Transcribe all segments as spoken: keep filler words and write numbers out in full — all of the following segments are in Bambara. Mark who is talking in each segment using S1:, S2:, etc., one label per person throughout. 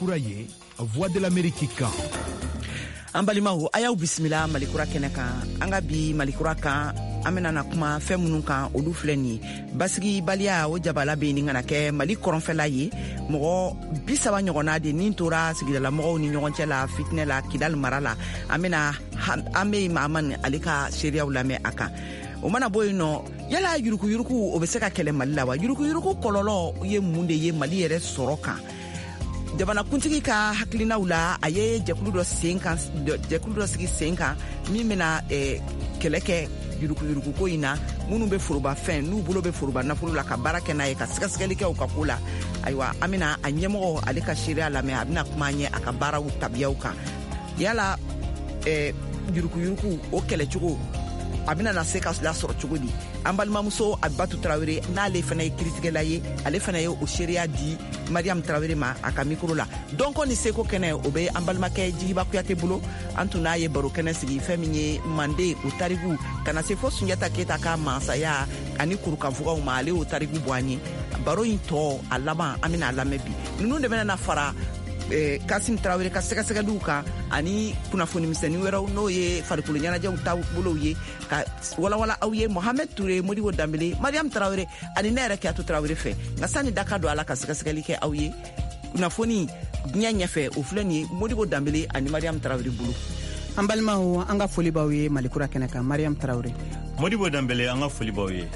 S1: kura ye Voix de l'Amérique kan.
S2: An balimaw a y'aw bisimila malikura kɛnɛ kan. An ka bi malikura kan an bena na kuma fɛn minnu kan olu filɛ ni basigi baliya o jabala be nin kana kɛ Mali kɔrɔnfɛla ye mɔgɔ bi saba ɲɔgɔnna de nin tora sigidala mɔgɔw ni ɲɔgɔn cɛ la fitinɛ la Kidal mara la. An bena an be Mahaman ale ka seereyaw lamɛn a kan. O mana bɔ yen nɔ yala yuruku yuruku o be se ka kɛlɛ Mali la wa? Yuruku yuruku kɔlɔlɔ ye mun de ye Mali yɛrɛ sɔrɔ kan? Jamana kuntigi ka hakilinaw la a ye jɛkulu dɔ sen kan jɛkulu dɔ sigi sen kan min bena kɛlɛ kɛ yuruku yuruku ko in na minnu be foroba fɛn n'u bolo be foroba nafolo la ka baara kɛ n'a ye ka sɛgɛsɛgɛli kɛ u ka ko la. Ayiwa an bena a ɲɛmɔgɔ ale ka seereya lamɛn a bena kuma ɲɛ a ka baaraw tabiyaw kan. Yala yuruku yuruku o kɛlɛcogo a bena na se ka lasɔrɔ cogo di? An balimamuso Abibatu Tarawele n'ale fana ye kiritigɛla ye ale fana ye o seereya di Mariam Tarawele ma a ka mikro la. Dɔnko ni seko kɛnɛ o be an balimakɛ Jigiba Kuyate bolo. An tun n'a ye baro kɛnɛ sigi fɛn min ye Mande o tariku kana se fo Sunjata Keyita ka mansaya ani kurukanfugaw ma ale o tariku bɔ an ye. Baro in tɔ a laban an bena a lamɛn bi. Ninnu de bena na fara Kasim Tarawele ka sɛgɛsɛgɛliw kan ani kunnafoni misɛnnin wɛrɛw n'o ye farikolo ɲɛnajɛw taabolow ye ka walawala aw ye. Mohamed Toure, Modibo Dambele, Mariam Tarawele ani ne yɛrɛ Kiyatu Tarawele fɛ. Nka sani da ka don a la ka sɛgɛsɛgɛli kɛ aw ye kunnafoni diɲɛ ɲɛfɛ o filɛ nin ye Modibo Dambele ani Mariam Tarawele bolo.
S3: An balimaw an ka foli b'aw ye malikura kɛnɛ kan. Mariam Tarawele.
S4: Modibo Dambele an ka foli b'aw ye.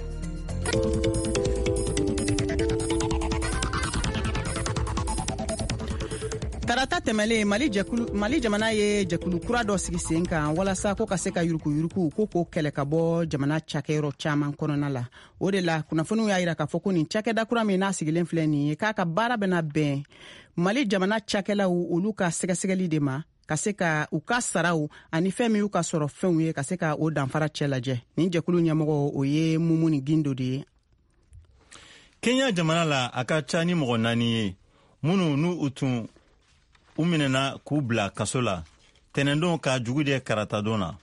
S3: Tarata tɛmɛlen Mali jɛkulu Mali jamana ye jɛkulu kura dɔ sigi sen kan walasa ko ka se ka yuruku yuruku ko ko kɛlɛ ka bɔ jamana cakɛyɔrɔ caman kɔnɔna la. O de la kunnafoniw y'a yira k'a fɔ ko nin cakɛda kura min n'a sigilen filɛ nin ye k'a ka baara bɛna bɛn Mali jamana cakɛlaw olu ka sɛgɛsɛgɛli de ma ka se ka u ka saraw ani fɛn min y'u ka sɔrɔ fɛnw ye ka se ka o danfara cɛ lajɛ. Nin jɛkulu ɲɛmɔgɔ o ye Mumuni Gindo de ye.
S4: Kenya jamana la a ka ca ni mɔgɔ naani ye minnu n'u u tun u minɛna k'u bila kaso la tɛnɛndon ka jugu de karata don na.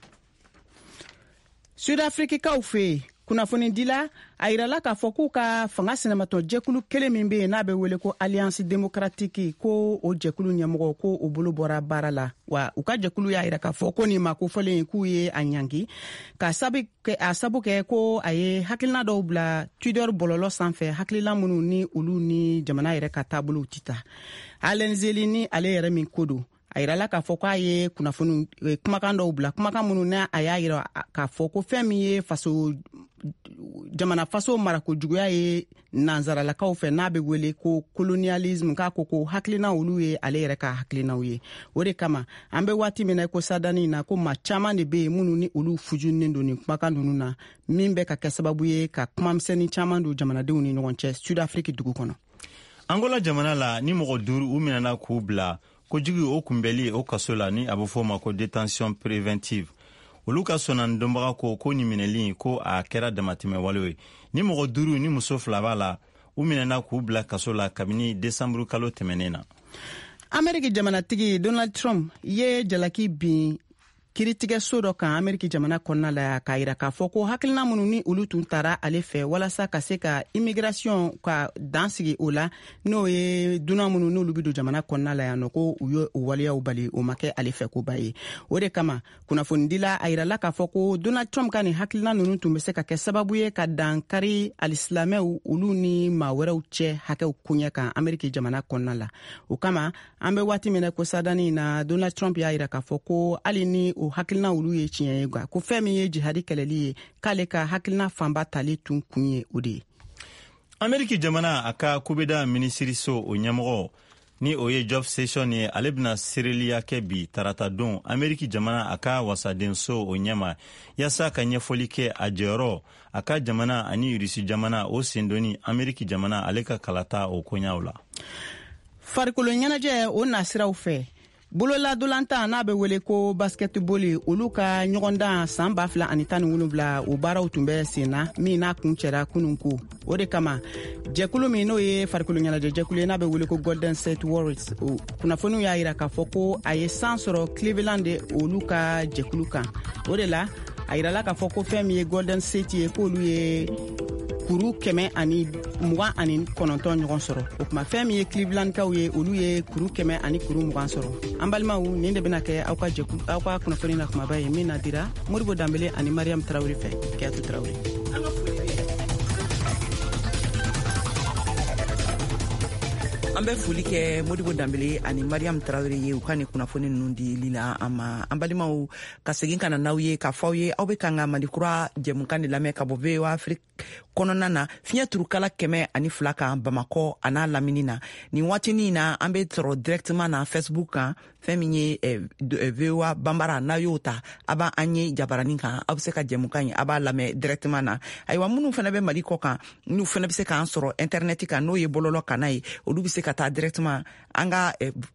S3: Sud-Africains fɛ yen kunnafonidila a yirala k'a fɔ k'u ka fanga sinamatɔ jɛkulu kelen min bɛ yen n'a bɛ wele ko Alliance Démocratique ko o jɛkulu ɲɛmɔgɔ ko o bolo bɔra baara la wa u ka jɛkulu y'a yira k'a fɔ ko nin ma ko fɔlen k'u ye a ɲangi ka sabu kɛ a sabu kɛ ko a ye hakilina dɔw bila Twitter bɔlɔlɔ sanfɛ hakilina minnu ni olu ni jamana yɛrɛ ka taabolow tɛ taa. Alain Zeli ni ale yɛrɛ min ko don a yirala k'a fɔ k'a ye kunnafoni kumakan dɔw bila kumakan minnu na a y'a yira k'a fɔ ko fɛn min ye faso jamana faso marako juguya ye nanzaralakaw fɛ n'a bɛ wele ko colonialisme k'a ko ko hakilina olu ye ale yɛrɛ ka hakilinaw ye. O de kama an bɛ waati min na ko sadani na ko maa caman de bɛ yen minnu ni olu fujunnen don nin kumakan ninnu na min bɛ ka kɛ sababu ye ka kumamisɛnnin caman don jamanadenw ni ɲɔgɔn cɛ Sud-Afrique dugu kɔnɔ.
S4: Angola jamana la ni mɔgɔ duuru u minɛna k'u bila ko jigi o kunbɛli o kaso la ni a bɛ fɔ ma ko détention préventive. Olu ka sɔnna dɔnbaga ko ko nin minɛli ko a kɛra damatɛmɛ wale ye. Ni mɔgɔ duuru ni muso fila b'a la u minɛna k'u bila kaso la kabini décembre kalo tɛmɛnen na.
S3: Amérique jamanatigi Donald Trump ye jalaki bin kiritigɛ so dɔ kan Amérique jamana kɔnɔna la k'a yira k'a fɔ ko hakilina minnu ni olu tun taara ale fɛ walasa ka se ka immigration ka dan sigi o la n'o ye dunan minnu n'olu bɛ don jamana kɔnɔna la yan nɔ ko u ye o waleyaw bali o ma kɛ ale fɛ ko ba ye. O de kama kunnafonidila a yirala k'a fɔ ko Donald Trump ka nin hakilina ninnu tun bɛ se ka kɛ sababu ye ka dankari alisilamɛw olu ni maa wɛrɛw cɛ hakɛw koɲɛ kan Amérique jamana kɔnɔna la. O kama an bɛ waati min na ko sadani na Donald Trump y'a yira k'a fɔ ko hali ni o hakilina olu ye tiɲɛ ye ko fɛn min ye jihadi kɛlɛli ye k'ale ka hakilina fanba tali tun kun ye o de ye.
S4: Amérique jamana a ka kubeda minisiriso o ɲɛmɔgɔ ni o ye Jeff Sessions ye ale bɛna seereliya kɛ bi tarata don Amérique jamana a ka wasadenso o ɲɛma yasa ka ɲɛfɔli kɛ a jɔyɔrɔ a ka jamana ani Rusi jamana o sendoni Amérique jamana ale ka kalata o koɲaw la.
S3: Farikolo ɲɛnajɛ o nasiraw fɛ bolola dolantan n'a bɛ wele ko basketball olu ka ɲɔgɔndan san ba fila ani tan ni wolonwula o baaraw tun bɛ sen na min n'a kun cɛra kunun ko. O de kama jɛkulu min n'o ye farikolo ɲɛnajɛ jɛkulu ye n'a bɛ wele ko Golden State Warriors o kunnafoniw y'a yira k'a fɔ ko a ye san sɔrɔ Cleveland de olu ka jɛkulu kan. O de la a yirala k'a fɔ ko fɛn min ye Golden State ye k'olu ye kuru kɛmɛ ani mugan ani kɔnɔntɔn ɲɔgɔn sɔrɔ. O kuma fɛn min ye Clevelandkaw ye olu ye kuru kɛmɛ ani kuru mugan sɔrɔ. An balimaw nin de bɛna kɛ aw ka jɛku aw ka kunnafoni na kumaba ye min na dira Modibo Dambele ani Mariam Traoré fɛ. Kɛyatu Traoré.
S2: An bɛ foli kɛ Modibo Dambele ani Mariam Traoré ye u ka ni kunnafoni ninnu dili la an ma. An balimaw ka segin ka na n'aw ye k'a fɔ aw ye aw bɛ kan ka Malikura jɛmukan de lamɛn ka bɔ V O A Afrique kɔnɔna na fiɲɛ turukala kɛmɛ ani fila kan Bamakɔ a n'a lamini na. Nin waatinin na an bɛ sɔrɔ directement na Facebook kan fɛn min ye V O A Banbara n'a y'o ta a b'a an ye jabaranin kan aw bɛ se ka jɛmukan ye a b'a lamɛn directement na. Ayiwa minnu fana bɛ Mali kɔ kan n'u fana bɛ se k'an sɔrɔ internet kan n'o ye bɔlɔlɔ kana ye olu bɛ se ka taa directement an ka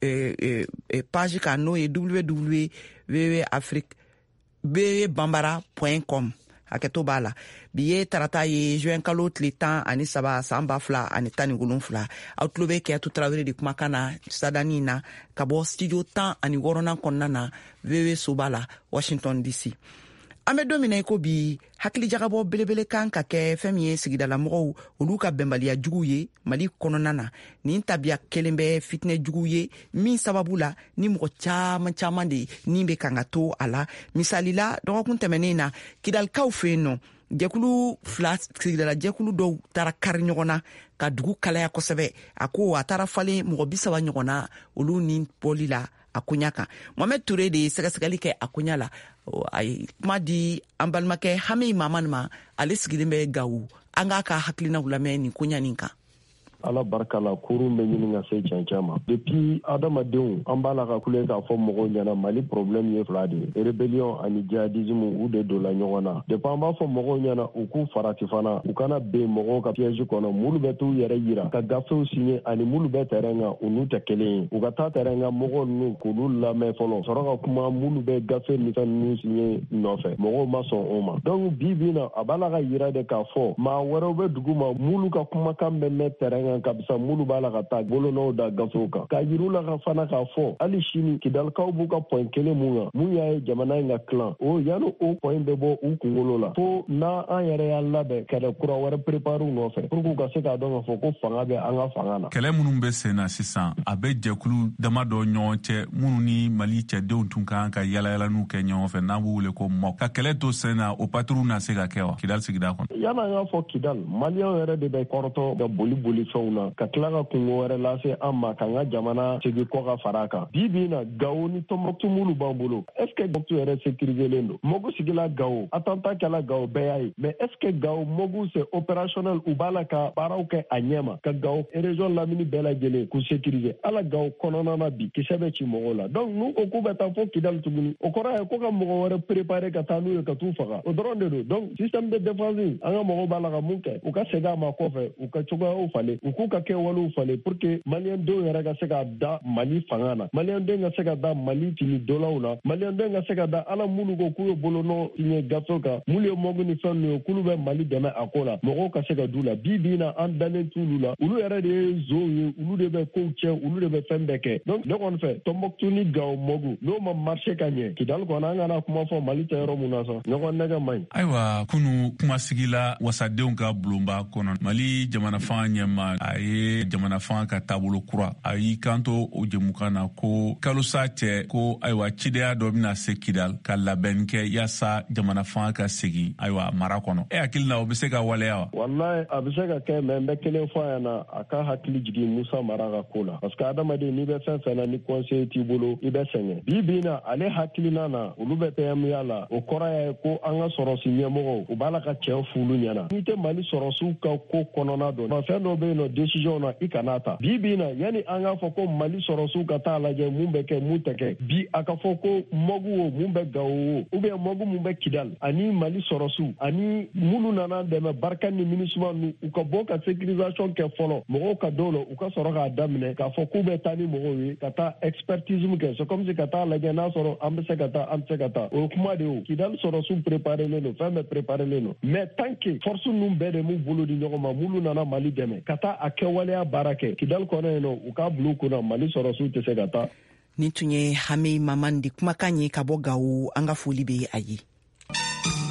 S2: page kan n'o ye w w w point v o a afrique v o a banbara point com hakɛto b'a la. Bi ye tarata ye juin kalo tile tan ani saba san ba fila ani tan ni wolonfila. Aw tulo bɛ Kɛyatu Tarawele de kumakan na sadani na ka bɔ studio tan ani wɔɔrɔnan kɔnɔna na V O A soba la Washington D C. An bɛ don min na i ko bi hakilijagabɔ belebele kan ka kɛ fɛn min ye sigidalamɔgɔw olu ka bɛnbaliya jugu ye Mali kɔnɔna na. Nin tabiya kelen bɛ fitinɛ jugu ye min sababu la ni mɔgɔ caman caman de nin bɛ kan ka to a la. Misali la dɔgɔkun tɛmɛnen na Kidalikaw fɛ yen nɔ jɛkulu fila sigidala jɛkulu dɔw taara kari ɲɔgɔn na ka dugu kalaya kosɛbɛ. A ko a taara falen mɔgɔ bi saba ɲɔgɔn na olu ni bɔli la a koɲa kan. Mohamed Touré de ye sɛgɛsɛgɛli kɛ a koɲa la. A ye kuma di an balimakɛ Hami Mamani ma ale sigilen bɛ Gawo an k'a ka hakilinaw lamɛn nin koɲa nin kan.
S5: Ala barika la kurun bɛ ɲini ka se cɛncɛn ma. Depuis adamadenw an b'a la ka kule k'a fɔ mɔgɔw ɲɛna Mali problème ye fila de ye. Rébellion ani djihadisme u de donna ɲɔgɔn na. Depuis an b'a fɔ mɔgɔw ɲɛna u k'u farati fana u kana ben mɔgɔw ka piège kɔnɔ. Mulu bɛ t'u yɛrɛ yira ka gafew signer ani mulu bɛ terrain kan u n'u tɛ kelen ye. U ka taa terrain kan mɔgɔw ninnu k'olu lamɛn fɔlɔ. Sɔrɔ ka kuma mulu bɛ gafe ni fɛn ninnu signer nɔfɛ. Mɔgɔw ma sɔn o ma. Donc bi bi na a b'a la ka yira de k'a fɔ maa wɛrɛw bɛ dugu ma mulu ka kumakan bɛ mɛn terrain kabisa mulu b'a la ka taa bolonɔw da gafew kan ka yiru la ka fana k'a fɔ hali sini Kidalikaw b'u ka point kelen mun kan mun y'a ye jamana in ka tilan o yanni o point bɛ bɔ u kunkolo la fo n'a an yɛrɛ y'a labɛn kɛlɛ kura wɛrɛ préparer u nɔfɛ pour que u ka se k'a dɔn k'a fɔ ko fanga bɛ an ka fanga na.
S6: Kɛlɛ minnu bɛ sen na sisan a bɛ jɛkulu dama dɔ ɲɔgɔn cɛ minnu ni Mali cɛdenw tun kan ka yalayalaniw kɛ ɲɔgɔn fɛ n'an b'u wele ko M O C ka kɛlɛ to sen na o patrouille na se ka kɛ wa Kidal sigida kɔnɔ. Yanni
S5: an k'a fɔ Kidal maliyɛnw yɛrɛ de bɛ kɔrɔtɔ ka boli boli fɛnw na ka tila ka kungo wɛrɛ lase an ma k'an ka jamana segin kɔ ka fara kan. Bi bi in na Gawo ni Tɔnbɔkutu mulu b'an bolo. Est-ce que Tɔnbɔkutu yɛrɛ sécuriselen don? Mogu sigila Gawo, attentat kɛla Gawo bɛɛ y'a ye. Mais est-ce que Gawo Mogu c'est opérationnel u b'a la ka baaraw kɛ a ɲɛ ma ka Gawo région lamini bɛɛ lajɛlen k'u sécuriser. Ala Gawo kɔnɔna na bi kisɛ bɛ ci mɔgɔw la. Donc n'u ko k'u bɛ taa fo Kidal tuguni o kɔrɔ ye ko ka mɔgɔ wɛrɛ préparer ka taa n'u ye ka t'u faga. O dɔrɔn de don. Donc système de défense an ka mɔgɔw b'a la ka mun kɛ u ka segin a ma kɔfɛ u ka cogoyaw falen u k'u ka kɛwalew falen pour que Maliyɛn denw yɛrɛ ka se ka da Mali fanga na. Maliyɛn denw ka se ka da Mali fini dolaw la. Maliyɛn denw ka se ka da ala minnu ko k'u ye bolonɔ signé gafew kan mulu ye mɔgu ni fɛn ninnu ye k'olu bɛ Mali dɛmɛ a ko la mɔgɔw ka se ka d'u la. Bi bi in na an dalen t'olu la olu yɛrɛ de ye nsow ye olu de bɛ kow tiɲɛ olu de bɛ fɛn bɛɛ kɛ. Donc ne kɔni fɛ Tɔnbɔkutu ni Gawo Mogu n'o ma marché ka ɲɛ Kidal kɔni an kana kuma fɔ Mali tɛ yɔrɔ mun na sa ɲɔgɔn nɛgɛ man ɲi.
S6: Ayiwa kunu kumasigi la wasadenw ka bulonba kɔnɔ Mali jamana fanga ɲɛma a ye jamana fanga ka taabolo kura a y'i kanto o jɛmukan na ko kalosa cɛ ko ayiwa cidenya dɔ bɛna se Kidal ka labɛnni kɛ yaasa jamana fanga ka segin ayiwa mara kɔnɔ. E hakili la o bɛ se ka waleya wa?
S5: Wallahi a bɛ se ka kɛ mais n bɛ kelen fɔ a ɲɛna a ka hakili jigin Musa Mara ka ko la parce que adamaden n'i bɛ fɛn fɛn na ni conseil t'i bolo i bɛ sɛgɛn. Bi bi in na ale hakilina na olu bɛ P M ya la o kɔrɔ ye ko an ka sɔrɔsi ɲɛmɔgɔw u b'a la ka cɛn f'ulu ɲɛna. N'i tɛ Mali sɔrɔsiw ka ko kɔnɔna dɔn ma fɛn dɔ bɛ yen nɔ décision na i kana ta. Bi bi in na yani an k'a fɔ ko Mali sɔrɔsiw ka taa lajɛ mun bɛ kɛ mun tɛ kɛ bi a ka fɔ ko Mogu o mun bɛ Gawo o ou bien Mogu mun bɛ Kidal ani Mali sɔrɔsiw ani minnu nana dɛmɛ Barika ni MINUSMA nu u ka bɔ ka sécurisation kɛ fɔlɔ mɔgɔw ka dɔw la u ka sɔrɔ k'a daminɛ k'a fɔ k'u bɛ taa ni mɔgɔw ye ka taa expertise kɛ c'est comme si ka taa lajɛ n'a sɔrɔ an bɛ se ka taa an bɛ se ka taa o kuma de o Kidal sɔrɔsiw préparelen don fɛn bɛɛ préparelen don mais tant que force ninnu bɛɛ de m'u bolo di ɲɔgɔn ma minnu nana Mali dɛmɛ ka taa a kɛwaleya baara kɛ Kidal kɔnɔ yen nɔ u k'a bila u kunna Mali sɔrɔsiw tɛ se ka taa.
S2: Nin tun ye Hami Mamani de kumakan ye ka bɔ Gawo an ka foli bɛ a ye.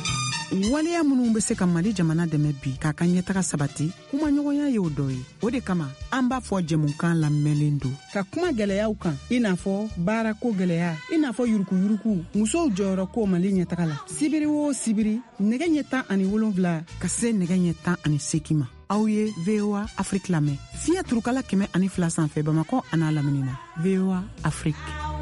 S3: waleya minnu be se ka Mali jamana dɛmɛ bi k'a ka ɲɛtaga sabati kuma ɲɔgɔnya ye o dɔ ye. O de kama an b'a fɔ jɛmukan lamɛnlen don ka kuma gwɛlɛyaw kan i n'a fɔ baarako gwɛlɛya, i n'a fɔ yurukuyuruku, musow jɔyɔrɔ ko Mali ɲɛtaga la. Sibiri o sibiri nɛgɛ ɲɛ tan ani wolonwula ka se nɛgɛ ɲɛ tan ani seegin ma. Aw ye V O A Afrique lamɛn fiɲɛ turukala kɛmɛ ani fila sanfɛ Bamakɔ a n'a lamini na. V O A Afrique.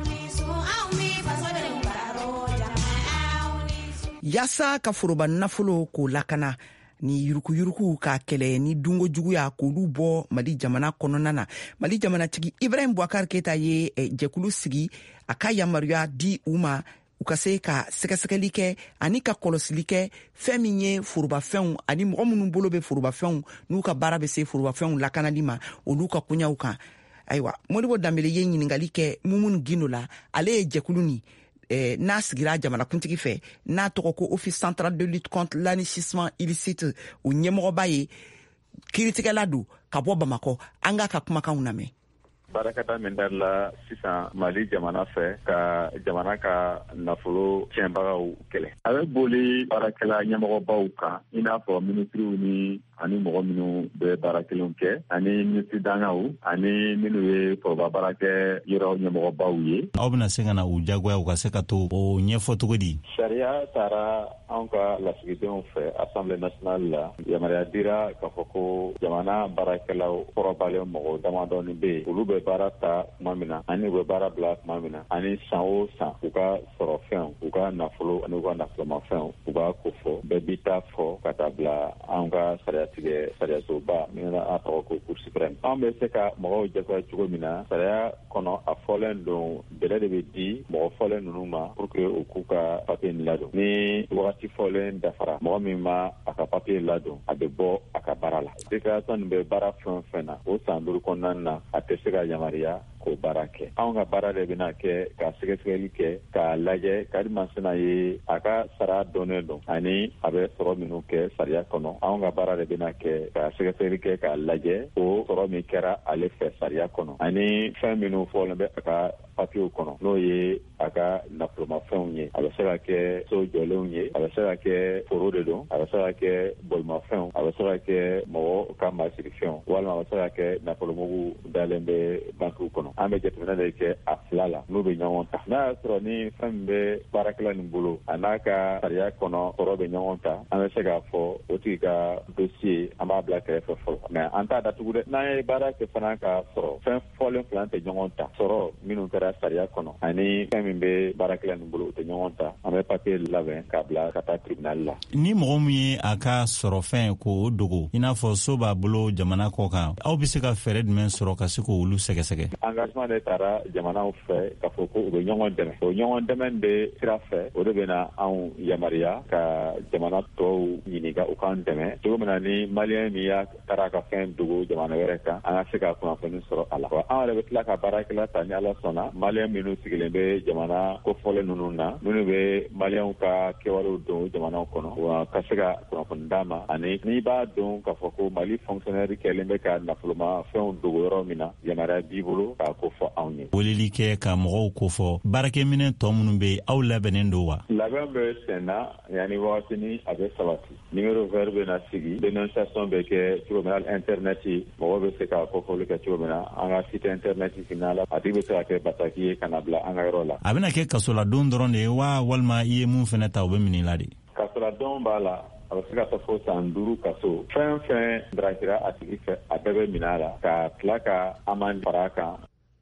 S2: Yasa ka foroba nafolo k'o lakana ni yurukuyuruku ka kɛlɛ ni dungo juguya k'olu bɔ Mali jamana kɔnɔna na. Mali jamanatigi Ibrahim Boubacar Keita ye eh, jɛkulu sigi a ka yamaruya di u ma u ka se ka sɛgɛsɛgɛli kɛ ani ka kɔlɔsili kɛ fɛn min ye forobafɛnw ani mɔgɔ minnu bolo bɛ forobafɛnw n'u ka baara bɛ se forobafɛnw lakanali ma olu ka koɲaw kan. Ayiwa Modibo Dambele ye ɲiningali kɛ Mumunu Gindo la, ale ye jɛkulu ni Eh, n'a sigira jamanakuntigi fɛ n'a tɔgɔ ko Office central de lutte contre l'enrichissement illicite o ɲɛmɔgɔba ye kiiritigɛla don ka bɔ Bamakɔ. An ka ka kumakanw lamɛn.
S7: Barakata min darila sisan Mali jamana fɛ ka jamana ka nafolo tiɲɛbagaw kɛlɛ. A bɛ boli baarakɛla ɲɛmɔgɔbaw kan i n'a fɔ ministriw ni ani mɔgɔ minnu bɛ baara kelenw kɛ ani ministri dangaw ani minnu ye foroba baara kɛ yɔrɔ ɲɛmɔgɔbaw ye.
S4: Aw bɛna se ka na u jagoya u ka se ka to o ɲɛfɔ cogo di?
S7: Sariya taara anw ka lasigidenw fɛ Assemblée nationale la, yamaruya dira k'a fɔ ko jamana baarakɛlaw kɔrɔbalen mɔgɔ damadɔni bɛ yen, olu bɛ baara ta tuma min na ani u bɛ baara bila tuma min na ani san o san u ka sɔrɔ fɛnw, u ka nafolo ani u ka nafolomafɛnw u b'a ko fɔ, bɛɛ b'i ta fɔ ka taa bila anw ka sariya tigɛ sariyasoba min na a tɔgɔ ko Cour suprême. An bɛ se ka mɔgɔw jagoya cogo min na sariya kɔnɔ a fɔlen don bɛlɛ de bɛ di mɔgɔ fɔlen ninnu ma pour que u k'u ka papier ladon. Ni wagati fɔlen dafara mɔgɔ min ma a ka papier ladon a bɛ bɔ a ka baara la. Déclaration nin bɛ baara fɛn o fɛn na o san duuru kɔnɔna na a tɛ se ka yamaruya k'o baara kɛ. Anw ka baara de bɛna kɛ ka sɛgɛsɛgɛli kɛ k'a lajɛ kadi masina ye a ka sara dɔnnen don ani a bɛ sɔrɔ minnu kɛ sariya kɔnɔ. Anw ka baara de bɛna kɛ ka sɛgɛsɛgɛli kɛ k'a lajɛ o sɔrɔ min kɛra ale fɛ sariya kɔnɔ ani fɛn minnu fɔlen bɛ a ka papiyew kɔnɔ n'o ye a ka nafolomafɛnw ye. A bɛ se ka kɛ so jɔlenw ye, a bɛ se ka kɛ foro de don, a bɛ se ka kɛ bolimafɛnw, a bɛ se ka kɛ mɔgɔ ka masirifɛnw walima a bɛ se ka kɛ nafolomugu dalen bɛ bankiw kɔnɔ. An bɛ jateminɛ de kɛ a fila la n'u bɛ ɲɔgɔn ta. N'a y'a sɔrɔ ni fɛn min bɛ baarakɛla nin bolo a n'a ka sariya kɔnɔ sɔrɔ bɛ ɲɔgɔn ta, an bɛ se k'a fɔ o tigi ka dossier an b'a bila kɛrɛfɛ fɔlɔ. Mɛ an t'a datugu dɛ. N'an ye baara kɛ fana ka sɔrɔ fɛn fɔlen fila tɛ ɲɔgɔn ta, sɔrɔ minnu kɛra sariya kɔnɔ ani fɛn min bɛ baarakɛla nin bolo o tɛ ɲɔgɔn ta, an bɛ papier labɛn k'a bila ka taa tribunal la.
S4: Ni mɔgɔ min ye a ka sɔrɔ fɛn k'o dogo i n'a fɔ so b'a bolo jamana kɔ kan, aw bɛ se ka fɛɛrɛ jumɛn sɔrɔ ka se k'olu sɛgɛsɛgɛ?
S7: Engagement de taara jamanaw fɛ k'a fɔ ko u bɛ ɲɔgɔn dɛmɛ. O ɲɔgɔn dɛmɛ de sira fɛ o de bɛ na anw yamaruya ka jamana tɔw ɲininka u k'an dɛmɛ cogo min na ni maliyɛn min y'a taara ka fɛn dogo jamana wɛrɛ kan an ka se ka kunnafoni sɔrɔ a la. Wa an yɛrɛ bɛ tila ka baarakɛla ta ni Ala sɔnna maliyɛn minnu sigilen bɛ jamana kofɔlen ninnu na minnu bɛ maliyɛnw ka kɛwalew don jamanaw kɔnɔ wa ka se ka kunnafoni d'a ma ani n'i b'a dɔn k'a fɔ ko Mali fonctionnaire kɛlen bɛ ka nafolomafɛnw dogo yɔrɔ min na yamaruya b'i bolo k'a ko fɔ anw ye.
S4: Weleli kɛ ka mɔgɔw ko fɔ baarakɛminɛ tɔ minnu bɛ aw labɛnnen don wa?
S7: Labɛn bɛ sen na yanni wagatini a bɛ sabati. Numéro vert bɛ na sigi, dénonciation bɛ kɛ cogo min na internet mɔgɔw bɛ se ka kofɔli kɛ cogo min na an ka site internet fana la a tigi bɛ se ka kɛ bataki ye ka na bila an ka yɔrɔ la.
S4: A bɛna kɛ kasoladon dɔrɔn de ye wa walima i ye mun fana ta u bɛ minɛ la de?
S7: Kasoladon b'a la. A bɛ se ka taa fɔ san duuru kaso. Fɛn fɛn darakira a tigi fɛ a bɛɛ bɛ minɛ a la ka tila ka amande fara a kan.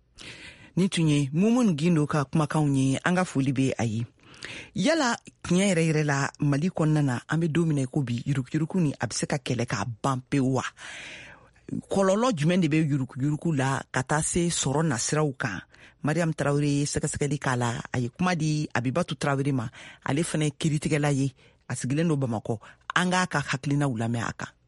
S2: Ni tun ye Mumunu Gindo ka kumakanw ye an ka foli bɛ a ye. Yala tiɲɛ yɛrɛ yɛrɛ la Mali kɔnɔna na an bɛ don min ko bi yurukuyuruku ni a bɛ se ka kɛlɛ k'a ban pewu wa? Kɔlɔlɔ jumɛn de bɛ yurukuyuruku la ka taa se sɔrɔ nasiraw kan? Mariam Traoré ye sɛgɛsɛgɛli k'a la a ye kuma di Abibatu Traoré ma ale fana ye kiiritigɛla ye a sigilen don Bamakɔ. An k'a ka hakilinaw lamɛn a kan.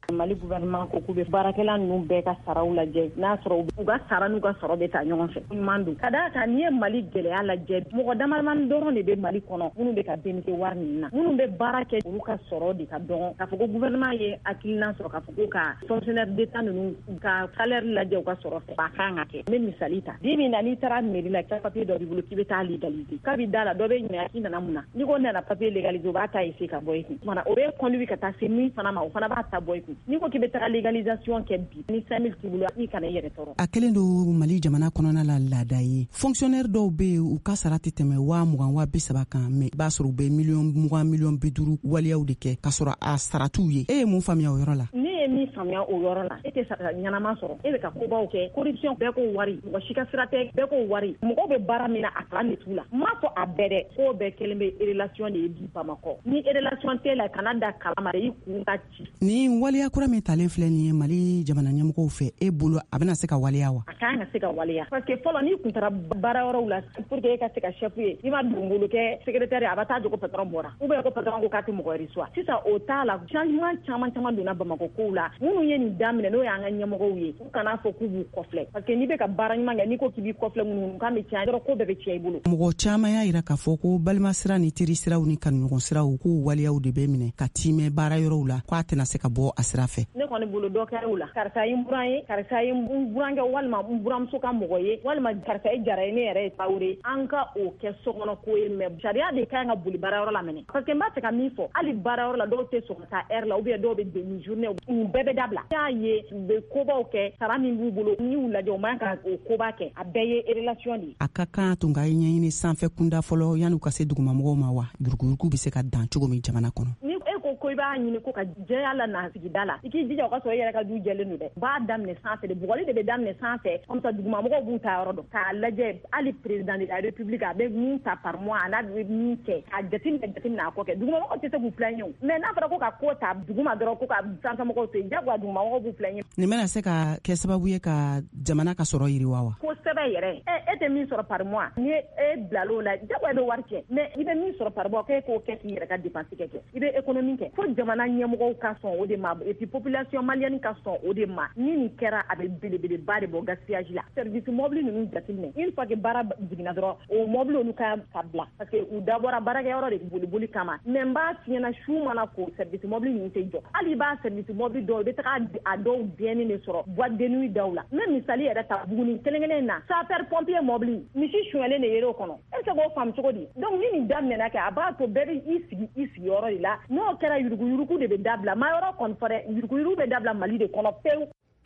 S8: Mali gouvernement ko k'u bɛ baarakɛla ninnu bɛɛ ka saraw lajɛ n'a sɔrɔ u ka sara n'u ka sɔrɔ bɛ taa ɲɔgɔn fɛ ɲuman don ka d'a kan n'i ye Mali gɛlɛya lajɛ mɔgɔ damadamani dɔrɔn de bɛ Mali kɔnɔ minnu bɛ ka bénéficier wari ninnu na minnu bɛ baara kɛ olu ka sɔrɔ de ka dɔgɔ k'a fɔ ko gouvernement ye hakilina sɔrɔ k'a fɔ ko ka fonctionnaire d'État ninnu ka salaire lajɛ u ka sɔrɔ fɛ ba kan ka kɛ n bɛ misali ta bi min na n'i taara mairie la ka papier dɔ b'i bolo k'i bɛ taa légaliser k'a b'i da la dɔ bɛ ɲininka k'i nana mun na n'i ko nana papier légaliser u b'a ta essayer ka bɔ i kun tuma o bɛ conduit ka taa se min fana ma o fana b'a ta bɔ i kun n'i ko k'i bɛ taga légalisation kɛ bi ni cinq mille t'i bolo i kana i yɛrɛ tɔɔrɔ.
S3: A kelen don Mali jamana kɔnɔna la laada ye fonctionnaire dɔw bɛ yen u ka sara tɛ tɛmɛ waa mugan waa bi saba kan mɛ i b'a sɔrɔ u bɛ miliyɔn mugan miliyɔn bi duuru waleyaw de kɛ k'a sɔrɔ a sara t'u ye e ye mun faamuya o yɔrɔ la.
S8: ne ye min faamuya o yɔrɔ la e tɛ sara ɲɛnama sɔrɔ e bɛ ka kobaw kɛ corruption bɛɛ ko wari mɔgɔ si ka sira tɛ bɛɛ ko wari mɔgɔw bɛ baara min na a kalan de t'u la n m'a fɔ a bɛɛ dɛ k'o bɛɛ kelen bɛ relation de ye bi Bamakɔ ni relation tɛ la kana da kalama de i kun ka ci.
S3: ni waleya kura min talen filɛ nin ye Mali jamana ɲɛmɔgɔw fɛ e bolo a bɛna se ka waleya wa.
S8: a kan ka se ka waleya parce que fɔlɔ n'i kun taara baara yɔrɔw la pour que e ka se ka chef ye i ma dugukolo kɛ secrétaire a b'a taa jɔ ko patron bɔra ou bien ko patron ko k'a tɛ mɔgɔ reçoit sisan o t'a la changement caman caman donna Bamakɔ kow la minnu ye nin daminɛ n'o y'an ka ɲɛmɔgɔw ye u kana fɔ k'u b'u kɔfilɛ parce que n'i bɛ ka baara ɲuman kɛ n'i ko k'i b'i kɔfilɛ minnu kan bɛ tiɲɛ dɔrɔn ko bɛɛ bɛ tiɲɛ i bolo. mɔgɔ caman y'a jira k'a fɔ ko balima sira ni teri siraw ni kanuɲɔgɔn siraw k'u waleyaw de bɛ minɛ ka timɛ baara yɔrɔw la k'a tɛna se ka bɔ a sira fɛ. ne kɔni bolo dɔ kɛra o la karisa ye n buran ye karisa ye n burankɛ walima n buramuso ka mɔgɔ ye walima karisa ye jara ye ne yɛrɛ ye Tarawele an ka o kɛ sokɔnɔ ko ye mɛ sariya de kan ka boli baara yɔrɔ la minɛ parce que n b'a fɛ ka min fɔ hali baara yɔrɔ la dɔw tɛ sɔn ka taa heure la ou bien dɔw bɛ demi journée nin bɛɛ bɛ dabila y'a ye u bɛ kobaw kɛ sara min b'u bolo n'i y'u lajɛ u man ka o koba kɛ a bɛɛ ye relation de ye. a ka kan tun ka ɲɛɲini sanfɛ kunda fɔlɔ yanni u ka se dugumamɔgɔw ma wa yuruguyurugu bɛ se ka dan cogo min jamana kɔnɔ. ni e ko ko i b'a ɲini ko ka jɛya la na sigida la i k'i jija o ka sɔrɔ i yɛrɛ ka du jɛlen don dɛ b'a daminɛ sanfɛ de bugɔli de bɛ daminɛ sanfɛ comme ça dugumamɔgɔw b'u ta yɔrɔ dɔn k'a lajɛ hali président de la république a bɛ min ta par mois a n'a bɛ min kɛ a jateminɛ jateminɛ a kɔ kɛ dugumamɔgɔw tɛ se k'u plaigner o mais n'a fɔra ko ka ko ta duguma dɔrɔn ko ka sanfɛmɔgɔw to yen jagoya dugumamɔgɔw b'u plaigner. nin bɛna se ka kɛ sababu ye ka jamana ka sɔrɔ yiriwa wa. kosɛbɛ yɛrɛ ɛ e tɛ min sɔrɔ par mois ni e bilal'o la jagoya bɛ wari cɛ mais i bɛ min sɔrɔ par mois k'e k'o kɛ k'i yɛrɛ ka dépense kɛ kɛ i bɛ économie kɛ fo jamana ɲɛmɔgɔw ka sɔn o de ma et puis population malienne ka sɔn o de ma ni nin kɛra a bɛ belebeleba de bɔ gaspillage la service mobile ninnu jateminɛ une fois que baara jiginna dɔrɔn o mobile olu ka ka bila parce que u dabɔra baarakɛyɔrɔ de boli boli kama mais n b'a f'i ɲɛna su mana ko service mobile ninnu tɛ jɔ hali i b'a service mobile dɔw i bɛ taga a dɔw dɛnni de sɔrɔ boîte de nuit daw la n bɛ misali yɛrɛ ta Buguni kelen kelen na sapeur pompier mobile misi sonyɛlen de yer'o o kɔnɔ e bɛ se k'o faamu cogo di donc ni nin daminɛna kɛ a b'a to bɛɛ bɛ i sigi i sigiyɔrɔ de la n'o kɛra yuruguyurugu de bɛ dabila ma yɔrɔ kɔni fɔ dɛ yuruguyurugu bɛ dabila Mali de kɔnɔ pewu.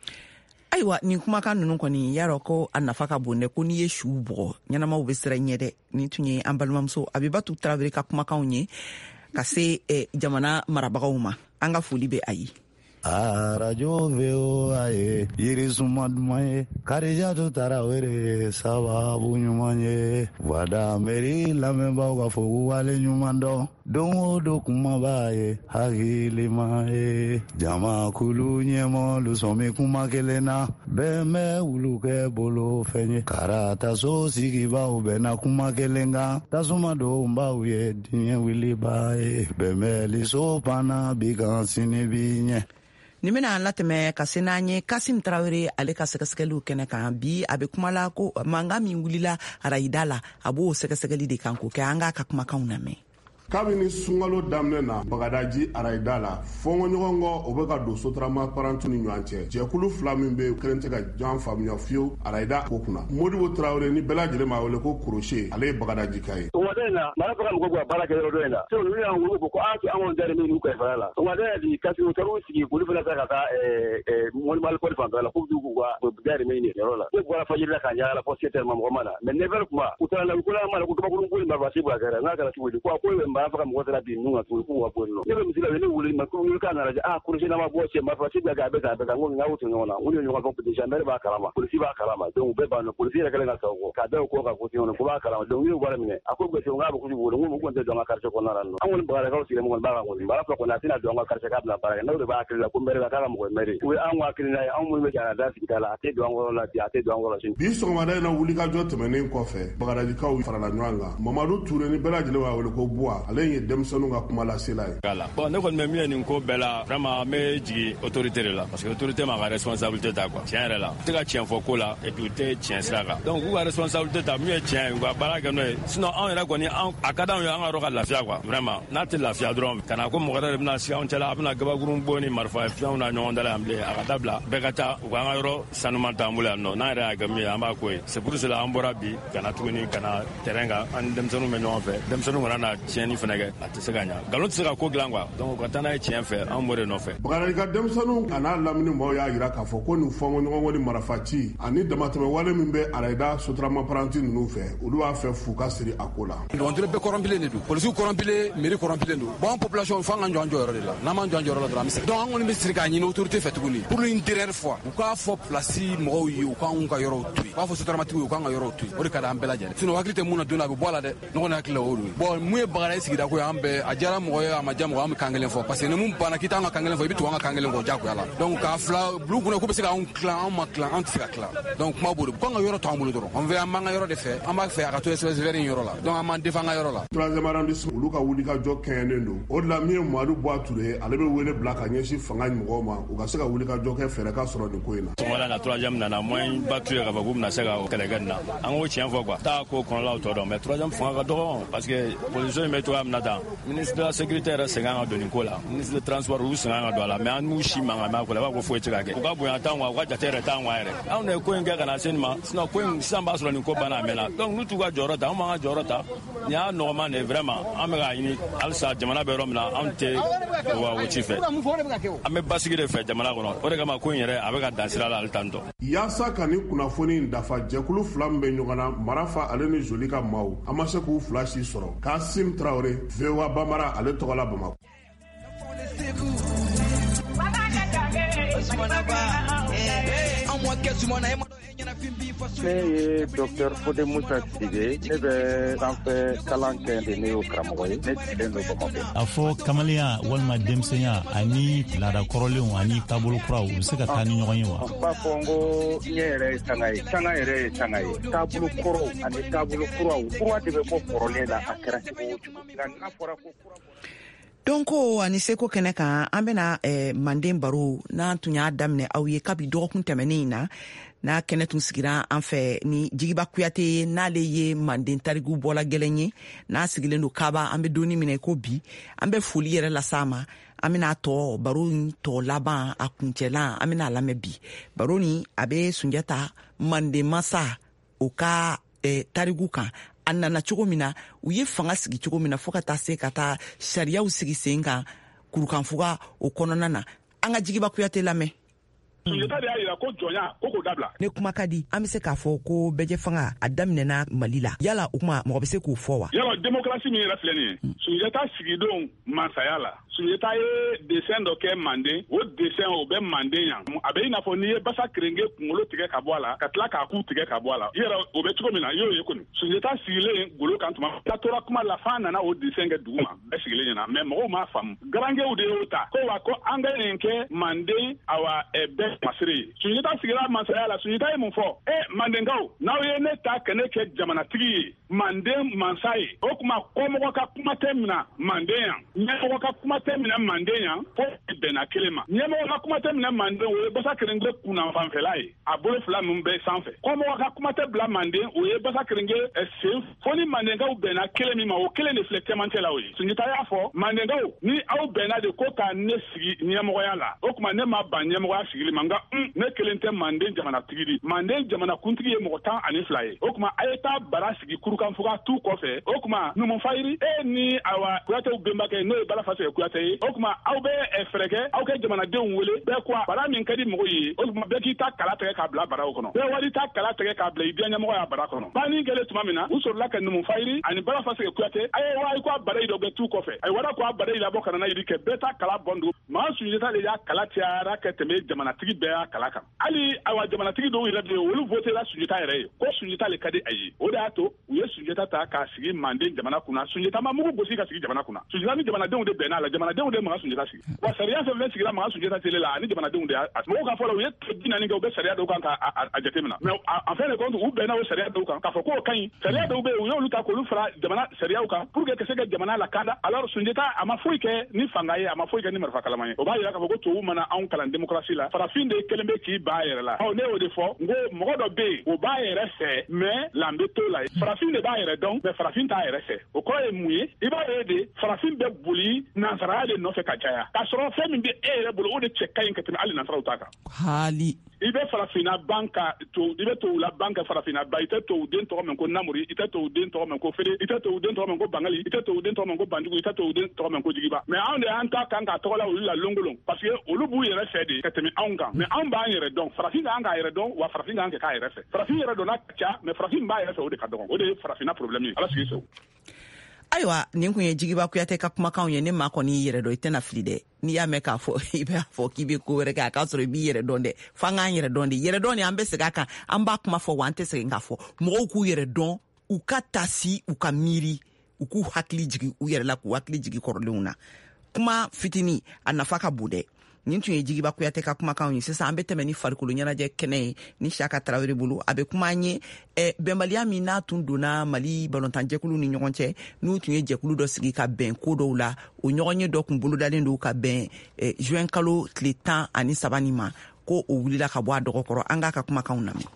S2: ayiwa nin kumakan ninnu kɔni y'a dɔn ko a nafa ka bon dɛ ko n'i ye suw bugɔ ɲɛnamaw bɛ siran ɲɛ dɛ nin tun ye an balimamuso Abibatu Tarawele ka kumakanw ye ka se eh, jamana marabagaw ma an ka foli bɛ a ye.
S9: arajo V O A ye yirisuma duman ye Karijatu Tarawele sababu ɲuman ye Wada Meri lamɛnbaaw ka fɔ k'u wale ɲuman dɔn don o don kuma b'a ye hakilima ye jamakulu ɲɛmɔlu sɔmi kuma kelen na bɛɛ bɛ wulu kɛ bolo fɛn ye karataso sigibaw bɛnna kuma kelen kan tasuma don baw ye diɲɛ wiliba ye bɛnbɛliso panna bi kan sini bi ɲɛ.
S2: Ni bɛna an latɛmɛ ka se n'an ye Kasim Tarawele ale ka sɛgɛsɛgɛliw kɛnɛ kan bi a bɛ kuma la ko mankan min wulila Arayida la a b'o sɛgɛsɛgɛli de kan k'o kɛ an k'a ka kumakanw lamɛn.
S10: kabini sunkalo daminɛ na Bagadaji Arayida la fɔnkɔɲɔgɔnkɔ o bɛ ka don Sotarama parantu ni ɲɔgɔn cɛ jɛkulu fila min bɛ kelen tɛ ka jan faamuya fiyewu Arayida ko kunna Modibo Tarawele ni bɛɛ lajɛlen b'a wele ko Koroshe ale ye Bagadaji ka ye.
S11: o waati in na mara fɛ ka mɔgɔw ka baara kɛ yɔrɔ dɔ in na so olu y'an wele ko an tɛ anw da min n'u kɛrɛfɛ la o waati in kasi o taara u sigi olu fana ka taa Mɔnimali Kɔli fanfɛla la k'u b'u ka da min yɔrɔ la ne bɔra fajiri la ka ɲaga la fɔ sept heures ma mɔgɔ ma na mais neuf heures kuma u taara la u ko la ma ko kabakurun ko ma basi b'a kɛra n'a kɛra cogo di ko ko b'a fɛ ka mɔgɔ tara bi nun ka tugu k'u ka bɔ yen nɔ ne bɛ misila ne wuli ma ko wuli ka nana ah Koroshe n'a ma bɔ cɛ ma basi b'a kɛ a bɛ ka a bɛ ka n ko n k'aw to ɲɔgɔn na olu ye ɲɔgɔn fɔ gendarmerie b'a kalama polisi b'a kalama donc u bɛɛ b'a dɔn polisi yɛrɛ kɛlen ka sa o kɔ k'a da o kɔ ka ko ɲɔgɔn ko b'a kalama donc n'u wari minɛ a ko gasi n k'a bɛ kusi wolo n ko n tɛ dɔn ka quartier kɔnɔna la nɔ an kɔni Bagadaikaw sigilen kɔni b'a ka kɔni baara fila kɔni a tɛna dɔn ka quartier k'a bɛna baara kɛ n'o de b'a hakili la ko maire la k'a ka mɔgɔ maire u ye an ka hakilina ye anw minnu bɛ jara da sigida la a tɛ don an kɔrɔ la bi a tɛ don an kɔrɔ sini
S10: bi sɔgɔmada in na wulikajɔ tɛmɛnen kɔfɛ Bagadajikaw farala ɲɔgɔn kan Mamadu Ture ni bɛɛ lajɛlen b'a wele ko Buwa ale ye denmisɛnninw ka kuma lasela ye.
S12: Bon ne kɔni bɛ min ye nin ko bɛɛ la vraiment an bɛ jigi autorité de la parce que autorité m'a ka responsabilité ta quoi tiɲɛ yɛrɛ la u tɛ ka tiɲɛ fɔ ko la et puis u tɛ tiɲɛ sira kan donc u ka responsabilité ta min ye tiɲɛ ye u ka baara kɛ n'o ye sinon anw yɛrɛ kɔni a ka d'anw ye an ka yɔrɔ ka lafiya quoi vraiment n'a tɛ lafiya dɔrɔn ka na ko mɔgɔ wɛrɛ de bɛna sigi anw cɛla a bɛna gabakurun bɔ ni marifa fiɲɛw na ɲɔgɔn da la yan bilen a ka dabila bɛɛ ka taa u k'an ka yɔrɔ sanuman t'an bolo yan nɔ n'an yɛrɛ y'a kɛ min ye an b'a ko ye c'est pour cela an bɔra bi ka na tuguni ka na terrain kan an ni denmisɛnninw bɛ ɲɔgɔn fɛ denmisɛnninw kana na tiɲɛni fɛnɛ kɛ a tɛ se ka ɲa nkalon tɛ se ka ko dilan quoi donc ka taa n'a ye tiɲɛ fɛ an b'o de nɔfɛ.
S10: Bakari ka denmisɛnninw a n'a lamini maaw y'a jira k'a fɔ ko nin fɔɲɔgɔnkɔ ni marifaci ani damatɛmɛ wale min bɛ Arayida sotarama paranti ninnu fɛ olu b'a fɛ fu ka siri a ko la.
S13: Dɔgɔtɔrɔ bɛɛ kɔrɔnpilen de don polisiw kɔrɔnpilen mairie kɔrɔnpilen don bon an population f'an ka jɔ an jɔyɔrɔ de la n'an m'an jɔ an jɔyɔrɔ la dɔrɔn an bɛ siri donc an kɔni bɛ siri k'a ɲini autorité fɛ tuguni pour une dernière fois u k'a fɔ place mɔgɔw ye u k'anw ka yɔrɔw to yen u b'a fɔ sotaramatigiw ye u k'an ka yɔrɔw to yen o de ka di an bɛɛ lajɛlen sinon hakili tɛ mun na don a bɛ bɔ a la dɛ ne kɔni hakili la o don bon mun ye Bakari sigida ko ye an bɛɛ a diyara mɔgɔ ye a ma diya mɔgɔ an bɛ kan kelen fɔ parce que ni mun banna k'i t'an ka kan kelen fɔ i bɛ tugu an ka kan kelen fɔ diyagoya la donc k'a fila bulu kunna k'u bɛ se k'anw tilan anw ma tilan anw tɛ se ka tilan donc kuma b'o de k'an ka yɔrɔ to an bolo dɔrɔn an fɛ an b'an ka yɔrɔ de fɛ an b'a fɛ a ka to espèce vert in yɔrɔ la donc an b'an défend an ka yɔrɔ la.
S10: troisième arrondissement olu ka wulikajɔ kɛɲɛnen don o de la min ye Madu Buwa Ture ale bɛ wele bila ka ɲɛsin fanga mɔgɔw ma u ka se ka wulikajɔ kɛ fɛrɛ ka sɔrɔ nin ko in na.
S12: Sɔgɔmada na troisième nana moyen ba tuye k'a fɔ k'u bɛna se ka kɛlɛ kɛ nin na an k'o tiɲɛ fɔ quoi taa ko kɔnɔlaw tɔ dɔn mais troisième fanga ka dɔgɔ parce que position in bɛ cogoya min na tan ministre de la sécurité yɛrɛ sɛgɛn ka don nin ko la ministre de transport olu sɛgɛn ka don a la mais an m'u si mankan mɛn a ko la i b'a fɔ foyi tɛ ka kɛ u ka bonya t'an kan u ka jate yɛrɛ t'an kan yɛrɛ anw de ye ko in kɛ ka na se nin ma sinon ko in sisan b'a sɔrɔ nin ko banna a mɛnna donc n'u t'u ka jɔyɔrɔ ta anw b'an ka jɔyɔrɔ ta nin y'a nɔgɔman de ye vraiment an bɛ k'a ɲini halisa jamana bɛ yɔrɔ min na anw tɛ wa o ci fɛ an bɛ basigi de fɛ jamana kɔnɔ o de kama ko in yɛrɛ a bɛ ka dan sira la hali tan tɔ.
S10: Yaasa ka ni kunnafoni in dafa jɛkulu fila min bɛ ɲɔgɔn na Marafa ale ni Joli ka maaw an ma se k'u fila si sɔrɔ Kasim Traoré V O A Bamara ale tɔgɔ la Bamako.
S14: Ne ye Docteur Fode Musa Sidibé ne bɛ sanfɛ kalan kɛ de ne y'o karamɔgɔ ye ne sigilen don Bamakɔ.
S4: A fɔ kamalenya walima denmisɛnya ani laada kɔrɔlenw ani taabolo kuraw u bɛ se ka taa ni ɲɔgɔn ye wa?
S14: N b'a fɔ n ko ɲɛ yɛrɛ ye sanga ye sanga yɛrɛ ye sanga ye taabolo kɔrɔw ani taabolo kuraw kura de bɛ bɔ kɔrɔlen la a kɛra cogo o cogo nka n'a fɔra ko kura.
S2: donc ani seko kɛnɛ kan an bɛna eh, manden baro n'an tun y'a daminɛ aw ye kabi dɔgɔkun tɛmɛnen in na n'a kɛnɛ tun sigira an fɛ ni Jigiba Kuyate n'ale ye manden tariku bɔla gɛlɛn ye n'a sigilen don Kaba an bɛ doni minɛ ko bi an bɛ foli yɛrɛ lasa ma an bɛna tɔ baro in tɔ laban a kuncɛlan an bɛna lamɛn bi baro ni a bɛ Sunjata manden masa o ka eh, tariku kan a nana cogo min na u ye fanga sigi cogo min na fo ka taa se ka taa sariyaw sigi sen kan kurukanfuga o kɔnɔna na an ka Jigiba Kuyate lamɛn.
S15: Sunjata de y'a yira ko jɔnya ko k'o dabila.
S2: Ne kuma ka di an bɛ se k'a fɔ ko bɛjɛ fanga a daminɛna Mali la yala o kuma mɔgɔ bɛ se k'o fɔ wa?
S15: Yala démocratie min yɛrɛ filɛ nin ye Sunjata sigidon mansaya la Sunjata ye dessin dɔ kɛ Manden o dessin o bɛ Manden yan a bɛ i n'a fɔ n'i ye basa kerenge kunkolo tigɛ ka bɔ a la ka tila k'a ku tigɛ ka bɔ a la i yɛrɛ o bɛ cogo min na i y'o ye kɔni Sunjata sigilen golo kan tuma ta tora kuma la f'a nana o dessin kɛ dugu ma bɛɛ sigilen ɲɛna mais mɔgɔw m'a faamu garangew de y'o ta ko wa ko an ka nin kɛ Manden awa bɛɛ masiri ye Sunjata sigira mansaya la Sunjata ye mun fɔ e Mandenkaw n'aw ye ne ta ka ne kɛ jamanatigi ye Manden mansa ye o kuma kɔmɔgɔ ka kuma tɛ mina Manden yan ɲɛmɔgɔ ka kuma tɛ minɛ Manden yan fo bɛnna kelen ma ɲɛmɔgɔ ka kuma tɛ minɛ Manden o ye basa kerenge kunna fanfɛla ye a bolo fila min bɛ sanfɛ kɔmɔgɔ ka kuma tɛ bila Manden o ye basa kerenge sen fo ni Mandenkaw bɛnna kelen min ma o kelen de filɛ cɛmancɛ la o ye Sunjata y'a fɔ Mandenkaw ni aw bɛnna de ko ka ne sigi ɲɛmɔgɔya la o kuma ne ma ban ɲɛmɔgɔya sigili ma nka ne kelen tɛ Manden jamanatigi di Manden jamanakuntigi ye mɔgɔ tan ani fila ye o kuma a ye taa bara sigi kurukanfuga tu kɔfɛ o kuma Numu Fayiri e ni awa Kuyatew benbakɛ n'o ye Balafaseke Kuyate ye o kuma aw bɛ fɛɛrɛ kɛ aw kɛ jamanadenw wele bɛɛ ko bara min ka di mɔgɔw ye o kuma bɛɛ k'i ta kala tigɛ k'a bila baraw kɔnɔ bɛɛ wari ta kala tigɛ k'a bila i diya ɲɛmɔgɔ y'a bara kɔnɔ banni kɛlen tuma min na u sɔrɔla ka Numu Fayiri ani Balafaseke Kuyate a ye waa ko a bara yi dɔ bɛ tu kɔfɛ a ye wara ko a bara yi labɔ ka na yiri kɛ bɛɛ ta kala bɔndu maa Sunjata de y'a kala cayara ka tɛmɛ jamanatigi mali bɛɛ y'a kala kan hali awa jamanatigi dɔw yɛrɛ bɛ olu votera Sunjata yɛrɛ ye ko Sunjata le ka di a ye o de y'a to u ye Sunjata ta k'a sigi Manden jamana kunna Sunjata ma mugu gosi ka sigi jamana kunna Sunjata ni jamanadenw de bɛnna la jamanadenw de maga Sunjata sigi wa sariya fɛn fɛn sigira maga Sunjata tele la ani jamanadenw de a mɔgɔw ka fɔ la u ye bi naani kɛ u bɛ sariya dɔw kan k'a jateminɛ mais en fin de compte u bɛnna o sariya dɔw kan k'a fɔ k'o ka ɲi sariya dɔw bɛ yen u y'olu ta k'olu fara jamana sariyaw kan pour que ka se ka jamana lakanda alors Sunjata a ma foyi kɛ ni fanga ye a ma foyi kɛ ni marifa kalama ye o b'a jira k'a fɔ ko tubabu mana anw kalan démocratie la farafin de kelen bɛ k'i ba yɛrɛ la ɔ ne y'o de fɔ n ko mɔgɔ dɔ bɛ yen o b'a yɛrɛ fɛ mais lan bɛ to la farafin de b'a yɛrɛ dɔn mais farafin t'a yɛrɛ fɛ o kɔrɔ ye mun ye i b'a ye de farafin bɛ boli nansaraya de nɔfɛ ka caya k'a sɔrɔ fɛn min bɛ e yɛrɛ bolo o de cɛ ka ɲi ka tɛmɛ hali nansaraw ta kan
S2: hali
S15: i bɛ farafina ban ka to i bɛ tubabu la ban ka farafina ba i tɛ tubabu den tɔgɔ mɛn ko Namori i tɛ tubabu den tɔgɔ mɛn ko Fere i tɛ tubabu den tɔgɔ mɛn ko Bangali i tɛ tubabu den tɔgɔ mɛn ko Banjugu i tɛ tubabu den tɔgɔ mɛn ko Jigiba mais anw de y'an ta kan k'a tɔgɔ la olu la longolon parce que olu b'u yɛrɛ fɛ de ka tɛmɛ anw kan mais anw b'an yɛrɛ dɔn farafin kan k'a yɛrɛ dɔn wa farafin kan k'a yɛrɛ fɛ farafin yɛrɛ dɔnna ka ca mais farafin b'a yɛrɛ fɛ o de ka dɔgɔ o de ye farafina problème ye ala sigi so
S2: ayiwa nin kun ye Jigiba Kuyate ka kumakanw ye ne ma kɔni yɛrɛ dɔn i tɛna fili dɛ n'i y'a mɛn k'a fɔ i b'a fɔ k'i bɛ ko wɛrɛ kɛ a k'a sɔrɔ i b'i yɛrɛ dɔn dɛ f'an k'an yɛrɛ dɔn de yɛrɛ dɔn de an bɛ segin a kan an b'a kuma fɔ wa an tɛ segin k'a fɔ mɔgɔw k'u yɛrɛ dɔn u ka tasi u ka miiri u k'u hakili jigi u yɛrɛ la k'u hakili jigi kɔrɔlenw na kuma fitini a nafa ka bon dɛ nin tun ye Jigiba Kuyate ka kumakanw ye sisan an bɛ tɛmɛ ni farikolo ɲɛnajɛ kɛnɛ ye ni Siyaka Tarawele bolo a bɛ kuma an ye eh, bɛnbaliya min n'a tun donna Mali balontanjɛkulu ni ɲɔgɔn cɛ n'u tun ye jɛkulu dɔ sigi ka bɛn ko dɔw la o ɲɔgɔnye dɔ tun bolodalen don ka bɛn eh, juin kalo tile tan ani saba nin ma ko o wulila ka bɔ a dɔgɔkɔrɔ an k'a ka kumakanw lamɛn.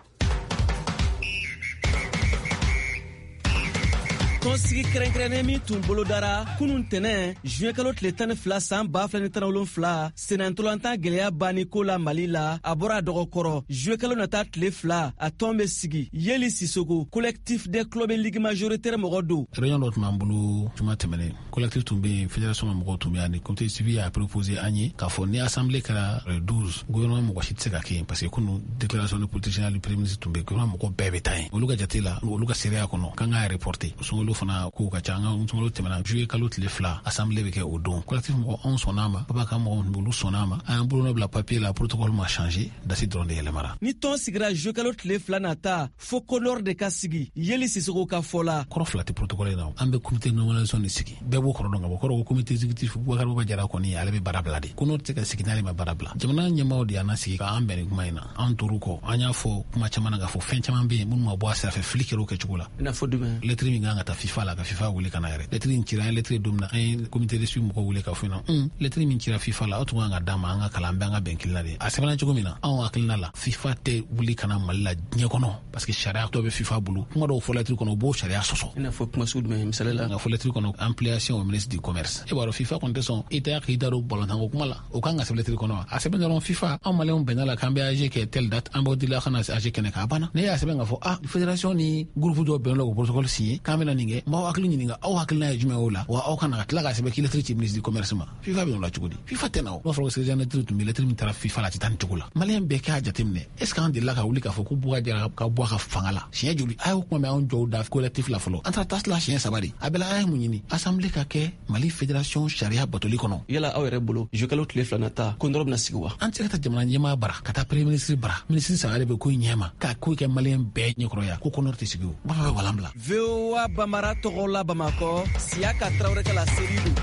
S16: tɔnsigi kɛrɛnkɛrɛnnen min tun bolodara kunun tɛnɛ juin kalo tile tan ni fila san ba fila ni tan wolonfila senatɔlantan gɛlɛya banni ko la Mali la a bɔra a dɔgɔkɔrɔ juin kalo nata tile fila a tɔn bɛ sigi Yeli Sisoko collectif des clubs ligue majoritaire mɔgɔ don
S17: réunion dɔ tun b'an bolo juma tɛmɛnen collectif tun bɛ yen fédération mɔgɔw tun bɛ yan ni comité civil y'a proposé an ye k'a fɔ ni assemblée kɛra le douze gouvernement mɔgɔ si tɛ se ka kɛ yen parce que kunu déclaration de politique générale du premier ministre tun bɛ gouvernement mɔgɔ bɛɛ bɛ taa yen olu ka jate la olu ka seereya kɔnɔ k'an k'a reporter sungalo fana ko ka ca an ka sungalo tɛmɛna juillet kalo tile fila assemblée bɛ kɛ o don collectif mɔgɔ anw sɔnn'a ma baba ka mɔgɔ olu sɔnn'a ma an y'an bolonɔ bila papier la protocole ma changé dasi dɔrɔn de yɛlɛmara
S16: ni tɔn sigira juillet kalo tile fila nata fo kɔnɔr de ka sigi Yeli Sisoko ka fɔ la
S17: kɔrɔ fila tɛ protocole in na an bɛ comité nomination de sigi bɛɛ b'o kɔrɔ dɔn ka bɔ kɔrɔ ko comité exécutif Boubacar Baba Jara kɔni ale bɛ baara bila de ko n'o tɛ ka sigi n'ale ma baara bila jamana ɲɛmaaw de y'an sigi k'an bɛn nin kuma in na an tor'u kɔ an y'a fɔ kuma caman na k'a fɔ fɛn caman bɛ yen minnu ma bɔ a sira fɛ fili kɛra o kɛcogo la
S16: i n'a fɔ jumɛn
S17: lettre min kan ka taa FIFA la ka FIFA wele ka na yɛrɛ lettre in cira an ye lettre don min na an ye comité de suivi mɔgɔw wele ka fɔ in na un lettre min cira FIFA la aw tun kan ka d'an ma an ka kalan an bɛ an ka bɛn kilina de a sɛbɛnna cogo min na anw hakilina la FIFA tɛ wuli ka na Mali la diɲɛ kɔnɔ parce que sariya dɔ bɛ FIFA bolo kuma dɔw fɔ lettre kɔnɔ o b'o sariya sɔsɔ
S16: i n'a fɔ kuma sugu jumɛn misali la
S17: nka fɔ lettre kɔnɔ ampliation au ministre du commerce e b'a dɔn FIFA kɔni tɛ sɔn i tɛ k'i da don balontanko kuma la o kan ka sɛbɛn lettre kɔnɔ wa a sɛbɛn dɔrɔn FIFA anw maliyɛnw bɛnna la k'an bɛ A G kɛ telle date an b'aw deli a kana A G kɛnɛ k'a banna ne y'a sɛbɛn k'a fɔ ah fédération ni groupe dɔw bɛnna o protocole signé k'an bɛna nin kɛ n b'aw hakili ɲininka aw hakilina ye jumɛn o la wa aw kana ka tila k'a sɛbɛn k'i lettre ci ministre du commerce ma FIFA bɛ o la cogo di FIFA tɛ na o n'a fɔra ko secrétaire lettre tun bɛ lettre min taara FIFA la a tɛ taa nin cogo la maliyɛn bɛɛ k'a jateminɛ est ce que an delila ka wuli k'a fɔ ko Boubacar Jara ka bɔ a ka fanga la siɲɛ joli a y'o kuma mɛn anw jɔw da collectif la fɔlɔ an taara tasi la siɲɛ saba de a bɛɛ la an ye mun ɲini assemblée ka kɛ Mali fédération sariya batoli kɔnɔ
S16: yala aw yɛrɛ bolo juillet kalo tile fila nata kɔndɔrɔ bɛna sigi wa
S17: an tɛ se ka taa jamana ɲɛmaa bara ka taa premier ministre bara ministre saba de bɛ ko in ɲɛma k'a ko kɛ maliyɛn bɛɛ ɲɛkɔrɔya ko kɔnɔr tɛ sigi o b'a fɛ walan bila
S16: V O A Bamara tɔgɔ la Bamakɔ Siyaka Tarawele ka la seri don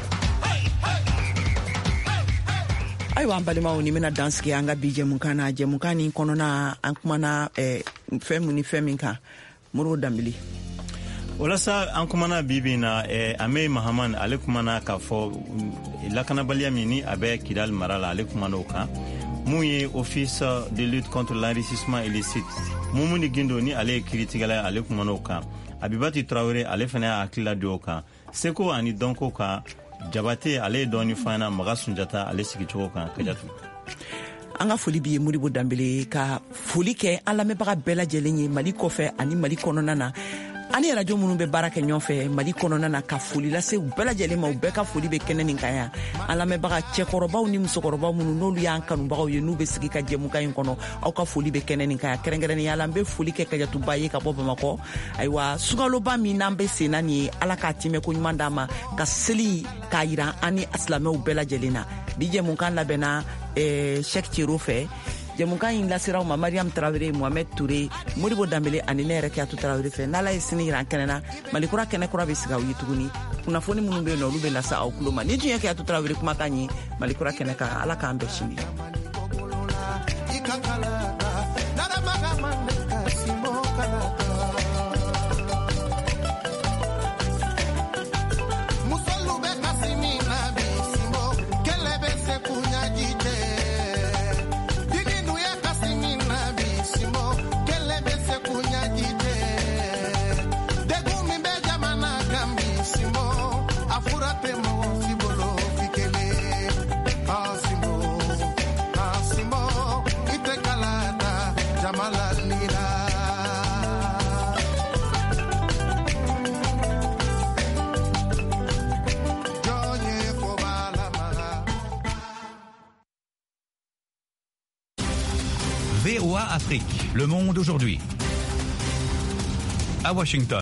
S2: ayiwa an balimaw ni bɛna dansigi an ka bi jɛmukan na jɛmukan nin kɔnɔna an kumana eh, fɛn min ni fɛn min kan Moribo Dambili
S4: walasa an kumana bibi na eh, Amey Mahaman ale kumana k'a fɔ lakanabaliya min ni a bɛ Kidal mara la ale kumana o kan mun ye office de lutte contre l'enrichissement illicite Mumuni Gindo ni ale ye kiritigɛla ale kumana o kan Abibati Traoré ale fana y'a hakilila di o kan Seko ani Donko kan Jabate ale ye dɔɔni fɔ an na Maga Sunjata ale sigicogo kan Kajatu
S2: an ka foli bi ye Moribo Dambele ka foli kɛ an lamɛnbaga bɛɛ lajɛlen ye Mali kɔfɛ ani Mali kɔnɔna na ani radio minnu bɛ baara kɛ ɲɔgɔn fɛ mali kɔnɔna na ka foli lase u bɛɛ lajɛlen ma u bɛɛ ka foli bɛ kɛnɛ nin kan yan an lamɛnbaga cɛkɔrɔbaw ni musokɔrɔbaw minnu n'olu y'an kanubagaw ye n'u bɛ sigi ka jɛmukan in kɔnɔ aw ka foli bɛ kɛnɛ nin kan yan kɛrɛnkɛrɛnnenya la n bɛ foli kɛ Kajatuba ye ka bɔ Bamakɔ ayiwa sugaloba min n'an bɛ sen na nin ye ala k'a timɛ ko ɲuman d'an ma ka seli k'a yira an ni silamɛw bɛɛ lajɛlen na bi jɛmukan labɛnna Cheikh Thierno fɛ jɛmukan in lasiraw ma Mariam Tarawele, Mohamed Touré, Modibo Dambele ani ne yɛrɛ Kiyatu Tarawele fɛ n'ala ye sini yira an kɛnɛ na malikura kɛnɛ kura bɛ sigi aw ye tuguni kunnafoni minnu bɛ yen nɔ olu bɛ lasa aw tulo ma ni tun ye Kiyatu Tarawele kumakan ye malikura kɛnɛ kan ala k'an bɛɛ sini
S18: V O A Afrique, le monde aujourd'hui. À Washington.